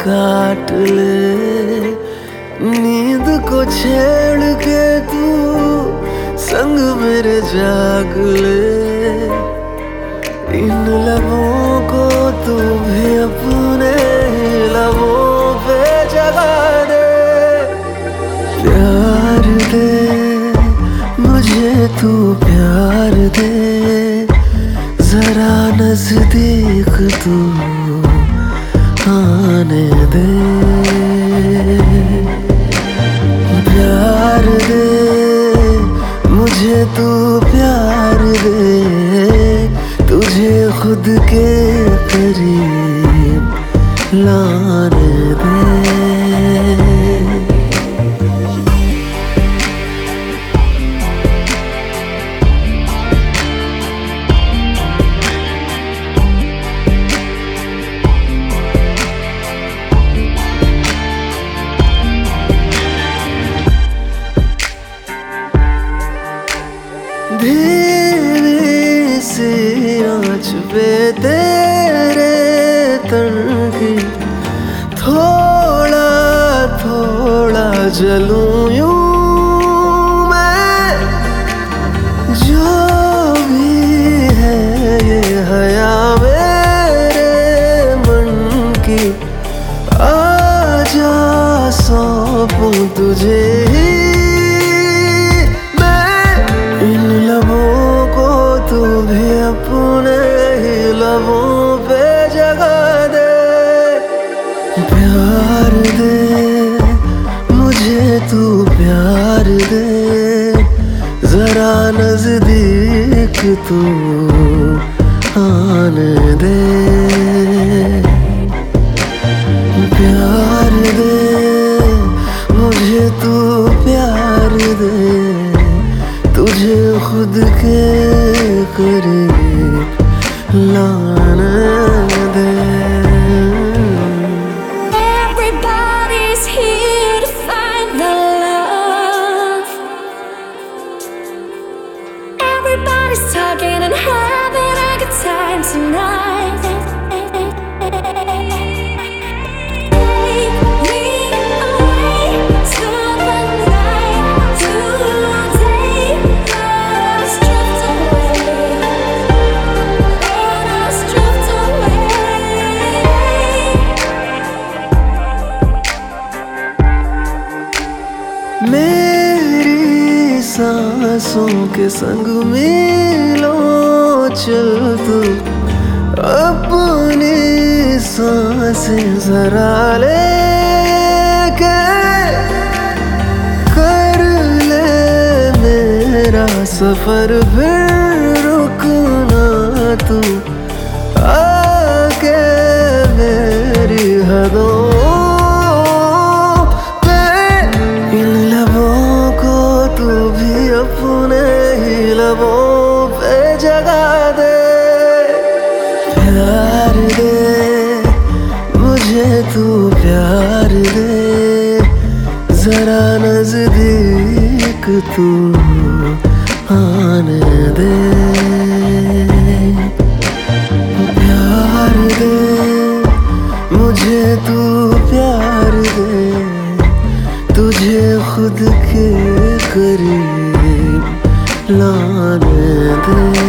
काट ले, नींद को छेड़ के तू संग मेरे जाग ले। इन लबों को तू भी अपने लबों पे जगा दे। प्यार दे मुझे तू, प्यार दे जरा नजदीक तू आने दे। प्यार दे मुझे तू, प्यार दे तुझे खुद के करीब लाने दे। धीरे सी आँच पे तेरे तन की थोड़ा थोड़ा जलूं यूं मैं। जो भी है ये हया मेरे मन की, आजा सौंपूं तुझे ही। तू भी अपने ही लबों पे जगा दे। प्यार दे मुझे तू, प्यार दे जरा नजदीक तू आने दे। प्यार दे मुझे तू, प्यार दे तुझे खुद के करीब लाने दे। Everybody's here to find the love. Everybody's talking and having a good time tonight. मेरी सांसों के संग मिलो चल तू, अपनी सांसें जरा ले के कर ले मेरा सफर। फिर रुकना तू आके मेरी हदों। अपने ही लबों पे जगा दे। प्यार दे मुझे तू, प्यार दे जरा नजदीक तू आने दे। प्यार दे मुझे तू, प्यार दे तुझे खुद के करीब लाने दे।